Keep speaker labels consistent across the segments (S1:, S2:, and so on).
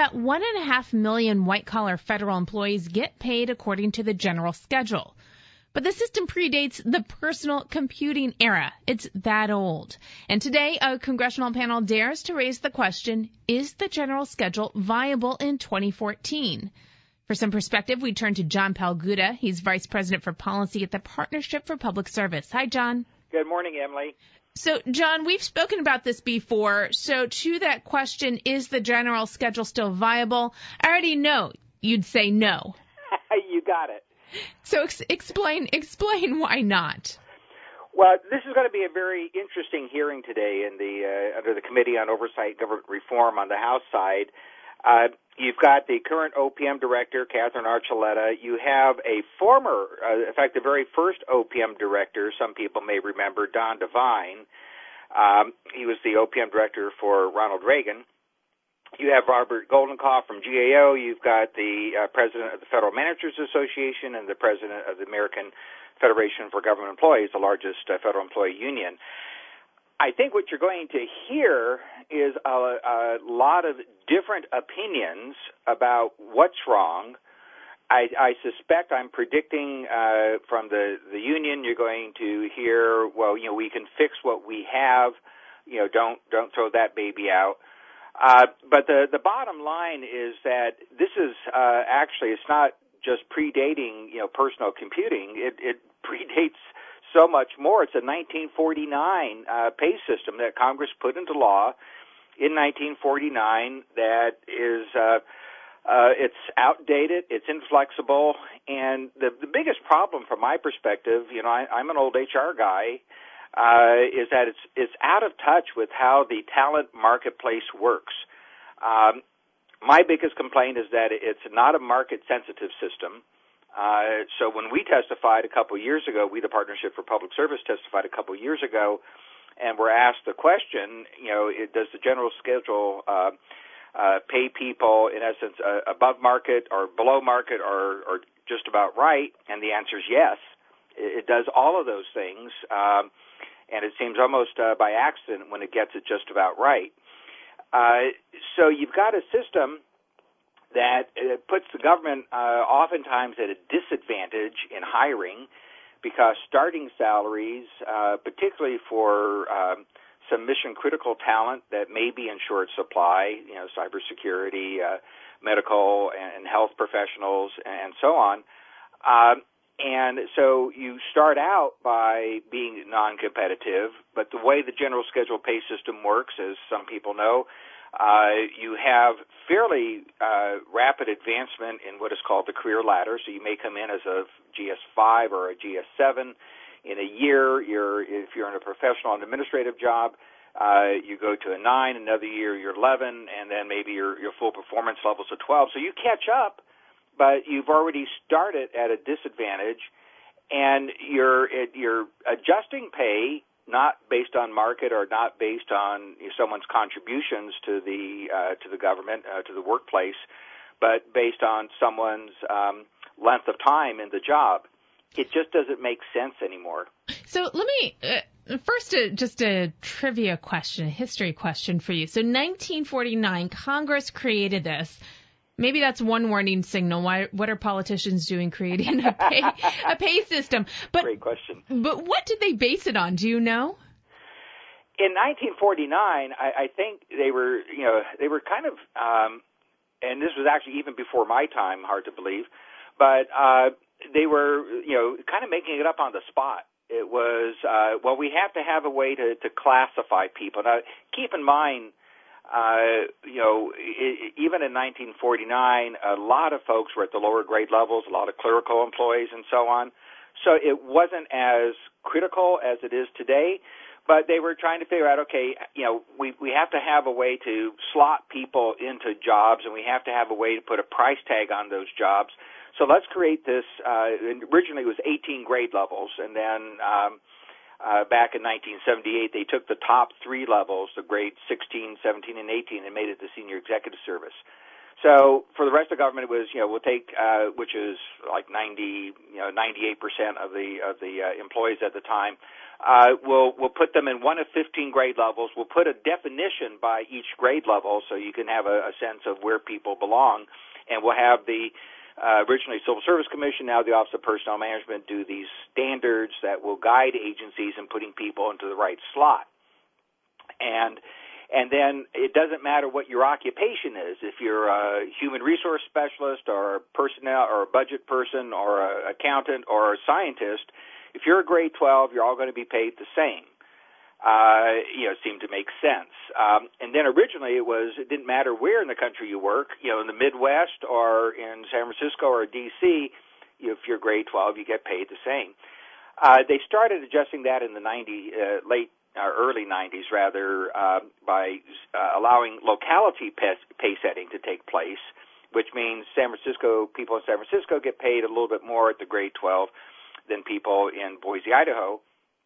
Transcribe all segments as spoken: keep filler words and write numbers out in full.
S1: about one and a half million white-collar federal employees get paid according to the general schedule. But the system predates the personal computing era. It's that old. And today, a congressional panel dares to raise the question, is the general schedule viable in twenty fourteen? For some perspective, we turn to John Palguda. He's Vice President for Policy at the Partnership for Public Service. Hi, John.
S2: Good morning, Emily.
S1: So, John, we've spoken about this before. So to that question, is the general schedule still viable? I already know you'd say no.
S2: You got it.
S1: So ex- explain explain why not.
S2: Well, this is going to be a very interesting hearing today in the uh, under the Committee on Oversight and Government Reform on the House side. Uh, you've got the current O P M director, Catherine Archuleta. You have a former, uh, in fact, the very first O P M director, some people may remember, Don Devine. Um, he was the O P M director for Ronald Reagan. You have Robert Goldenkopf from G A O. You've got the uh, president of the Federal Managers Association and the president of the American Federation for Government Employees, the largest uh, federal employee union. I think what you're going to hear is a, a lot of different opinions about what's wrong. I, I suspect, I'm predicting uh, from the, the union, you're going to hear, well, you know, we can fix what we have. You know, don't don't throw that baby out. Uh, but the, the bottom line is that this is uh, actually, it's not just predating, you know, personal computing. It, it predates so much more. It's a nineteen forty-nine uh, pay system that Congress put into law in nineteen forty-nine that is, uh, uh, it's outdated, it's inflexible, and the, the biggest problem from my perspective, you know, I, I'm an old H R guy, uh, is that it's, it's out of touch with how the talent marketplace works. Um, my biggest complaint is that it's not a market-sensitive system. Uh, so when we testified a couple years ago, we, the Partnership for Public Service, testified a couple years ago, and were asked the question, you know, it, does the general schedule uh, uh, pay people, in essence, uh, above market or below market or, or just about right? And the answer is yes. It, it does all of those things, um, and it seems almost uh, by accident when it gets it just about right. Uh, so you've got a system that uh, puts the government uh, oftentimes at a disadvantage in hiring because starting salaries, uh, particularly for um, some mission-critical talent that may be in short supply, you know, cybersecurity, uh, medical and health professionals, and so on. Um, and so you start out by being non-competitive, but the way the general schedule pay system works, as some people know, Uh, you have fairly uh, rapid advancement in what is called the career ladder. So you may come in as a G S five or a G S seven. In a year, you're, if you're in a professional and administrative job, uh, you go to a nine. Another year, you're eleven, and then maybe your, your full performance level's a twelve. So you catch up, but you've already started at a disadvantage, and you're you're adjusting pay not based on market or not based on someone's contributions to the uh, to the government, uh, to the workplace, but based on someone's um, length of time in the job. It just doesn't make sense anymore.
S1: So let me uh, first uh, just a trivia question, a history question for you. So nineteen forty-nine, Congress created this. Maybe that's one warning signal. Why? What are politicians doing creating a pay, a pay system? But,
S2: Great question.
S1: But what did they base it on? Do you know?
S2: In nineteen forty-nine, I, I think they were, you know, they were kind of, um, and this was actually even before my time, hard to believe, but uh, they were, you know, kind of making it up on the spot. It was, uh, well, we have to have a way to, to classify people. Now, keep in mind, Uh, you know, it, even in nineteen forty-nine, a lot of folks were at the lower grade levels, a lot of clerical employees and so on. So it wasn't as critical as it is today, but they were trying to figure out, okay, you know, we, we have to have a way to slot people into jobs, and we have to have a way to put a price tag on those jobs. So let's create this, uh, originally it was eighteen grade levels, and then um, Uh, back in nineteen seventy-eight, they took the top three levels, the grades sixteen, seventeen, and eighteen, and made it the senior executive service. So for the rest of the government, it was, you know, we'll take, uh, which is like ninety, you know, ninety-eight percent of the of the uh, employees at the time. Uh, we'll we'll put them in one of fifteen grade levels. We'll put a definition by each grade level so you can have a, a sense of where people belong, and we'll have the uh, originally Civil Service Commission, now the Office of Personnel Management, do these standards that will guide agencies in putting people into the right slot, and. And then it doesn't matter what your occupation is. If you're a human resource specialist or a personnel or a budget person or an accountant or a scientist, if you're a grade twelve, you're all going to be paid the same. Uh, you know, it seemed to make sense. Um, and then originally it was, it didn't matter where in the country you work, you know, in the Midwest or in San Francisco or D C, you know, if you're grade twelve, you get paid the same. Uh, they started adjusting that in the ninety, uh, late or early nineties, rather, uh, by uh, allowing locality pay, pay setting to take place, which means San Francisco, people in San Francisco get paid a little bit more at the grade twelve than people in Boise, Idaho.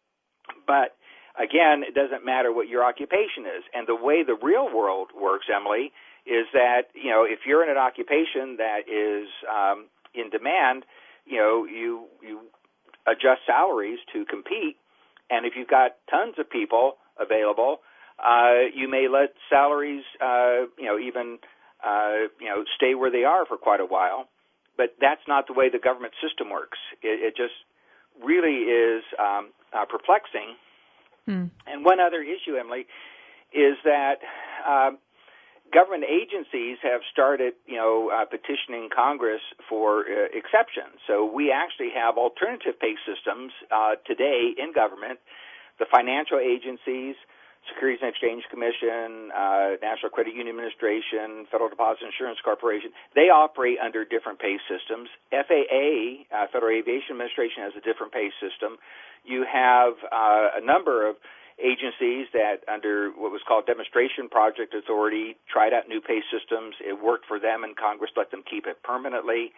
S2: But again, it doesn't matter what your occupation is. And the way the real world works, Emily, is that, you know, if you're in an occupation that is um, in demand, you know, you you adjust salaries to compete. And if you've got tons of people available, uh, you may let salaries, uh, you know, even, uh, you know, stay where they are for quite a while. But that's not the way the government system works. It, it just really is um, uh, perplexing. Hmm. And one other issue, Emily, is that uh, government agencies have started, you know, uh, petitioning Congress for uh, exceptions. So we actually have alternative pay systems uh, today in government. The financial agencies, Securities and Exchange Commission, uh, National Credit Union Administration, Federal Deposit Insurance Corporation, they operate under different pay systems. F A A, uh, Federal Aviation Administration, has a different pay system. You have uh, a number of agencies that under what was called Demonstration Project Authority tried out new pay systems. It worked for them, and Congress let them keep it permanently.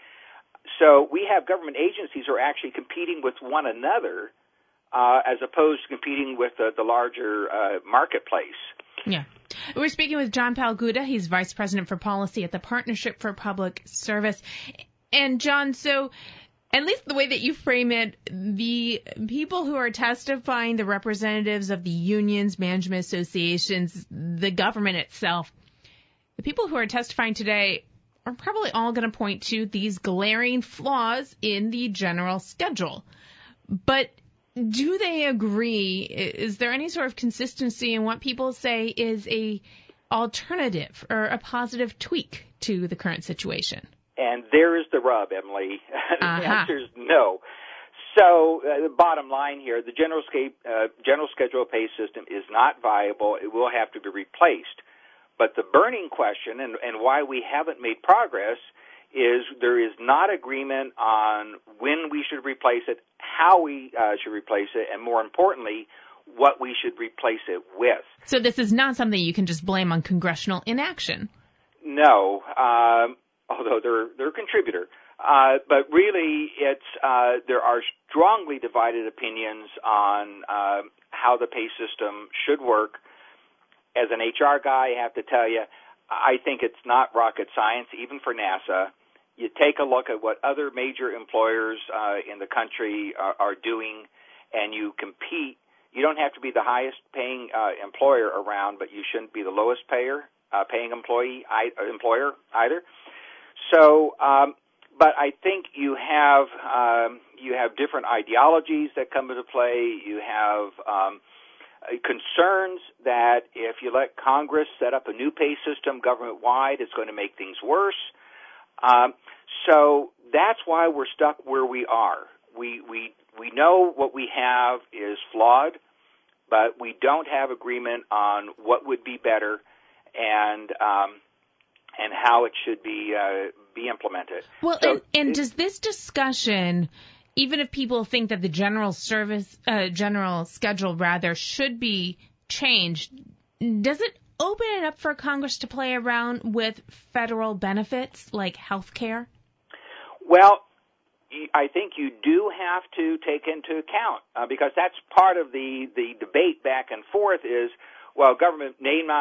S2: So we have government agencies who are actually competing with one another uh, as opposed to competing with the, the larger uh, marketplace.
S1: Yeah. We're speaking with John Palguda. He's Vice President for Policy at the Partnership for Public Service. And, John, so at least the way that you frame it, the people who are testifying, the representatives of the unions, management associations, the government itself, the people who are testifying today are probably all going to point to these glaring flaws in the general schedule. But do they agree? Is there any sort of consistency in what people say is a alternative or a positive tweak to the current situation?
S2: And there is the rub, Emily. The
S1: uh-huh.
S2: answer is no. So uh, the bottom line here, the general, scape, uh, general schedule pay system is not viable. It will have to be replaced. But the burning question, and, and why we haven't made progress, is there is not agreement on when we should replace it, how we uh, should replace it, and more importantly, what we should replace it with.
S1: So this is not something you can just blame on congressional inaction.
S2: No. Um, although they're they're a contributor. Uh, but really, it's uh, there are strongly divided opinions on uh, how the pay system should work. As an H R guy, I have to tell you, I think it's not rocket science, even for NASA. You take a look at what other major employers uh, in the country are, are doing, and you compete. You don't have to be the highest paying uh, employer around, but you shouldn't be the lowest payer uh, paying employee I, employer either. So, um, but I think you have um, you have different ideologies that come into play. You have um, concerns that if you let Congress set up a new pay system government-wide, it's going to make things worse. Um, so that's why we're stuck where we are. We we we know what we have is flawed, but we don't have agreement on what would be better and um, and how it should be uh, be implemented.
S1: Well,
S2: so
S1: and, and
S2: it,
S1: does this discussion, even if people think that the general service, uh, general schedule rather should be changed, does it open it up for Congress to play around with federal benefits like health care?
S2: Well, I think you do have to take into account, uh, because that's part of the, the debate back and forth is, well, government may not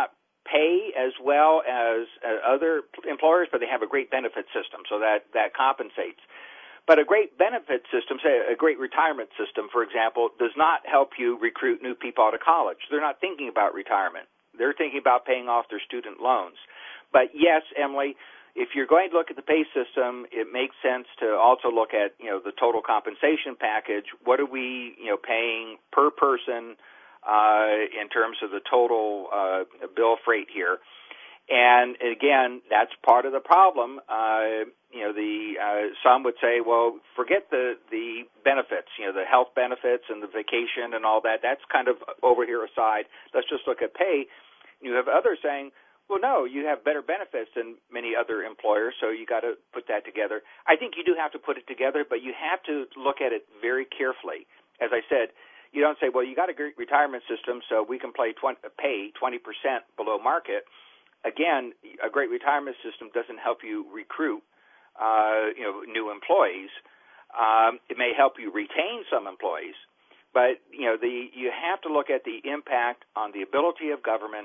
S2: pay as well as uh, other employers, but they have a great benefit system, so that, that compensates. But a great benefit system, say a great retirement system, for example, does not help you recruit new people out of college. They're not thinking about retirement. They're thinking about paying off their student loans. But yes, Emily, if you're going to look at the pay system, it makes sense to also look at, you know, the total compensation package. What are we, you know, paying per person uh, in terms of the total uh, bill freight here? And again, that's part of the problem. Uh, you know, the uh, some would say, well, forget the the benefits, you know, the health benefits and the vacation and all that. That's kind of over here aside. Let's just look at pay. You have others saying, well, no, you have better benefits than many other employers, so you got to put that together. I think you do have to put it together, but you have to look at it very carefully. As I said, you don't say, well, you got a great retirement system, so we can play twenty, pay twenty percent below market. Again, a great retirement system doesn't help you recruit, uh, you know, new employees. Um, it may help you retain some employees, but you know, the you have to look at the impact on the ability of government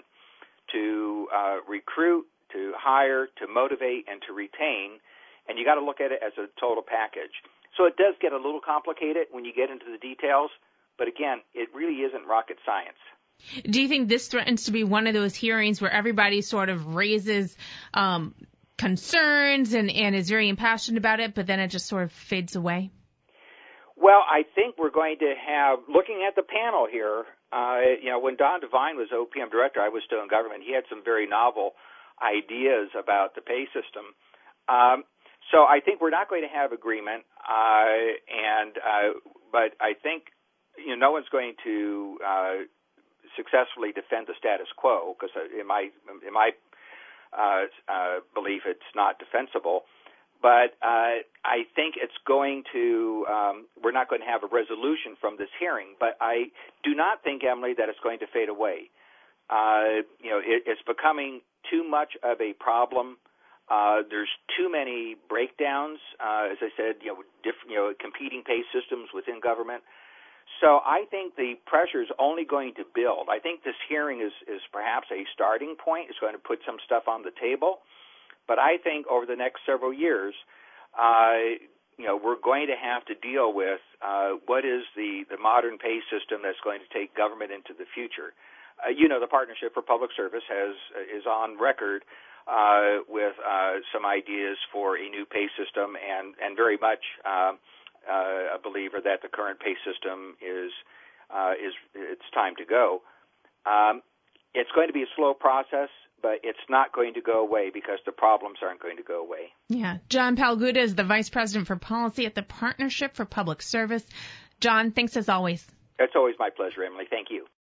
S2: to uh, recruit, to hire, to motivate, and to retain, and you got to look at it as a total package. So it does get a little complicated when you get into the details, but again, it really isn't rocket science.
S1: Do you think this threatens to be one of those hearings where everybody sort of raises um, concerns and, and is very impassioned about it, but then it just sort of fades away?
S2: Well, I think we're going to have, looking at the panel here, uh, you know, when Don Devine was O P M director, I was still in government, he had some very novel ideas about the pay system. Um, so I think we're not going to have agreement, uh, and uh, but I think, you know, no one's going to uh, successfully defend the status quo, because in my in my uh, uh, belief, it's not defensible. But uh, I think it's going to. Um, we're not going to have a resolution from this hearing. But I do not think, Emily, that it's going to fade away. Uh, you know, it, it's becoming too much of a problem. Uh, there's too many breakdowns. Uh, as I said, you know, different, you know, competing pay systems within government. So I think the pressure is only going to build. I think this hearing is, is perhaps a starting point. It's going to put some stuff on the table. But I think over the next several years, uh, you know, we're going to have to deal with uh, what is the, the modern pay system that's going to take government into the future. Uh, you know, the Partnership for Public Service has is on record uh, with uh, some ideas for a new pay system, and, and very much uh, uh, a believer that the current pay system is uh, is it's time to go. Um, it's going to be a slow process, but it's not going to go away because the problems aren't going to go away.
S1: Yeah. John Palguda is the Vice President for Policy at the Partnership for Public Service. John, thanks as always.
S2: It's always my pleasure, Emily. Thank you.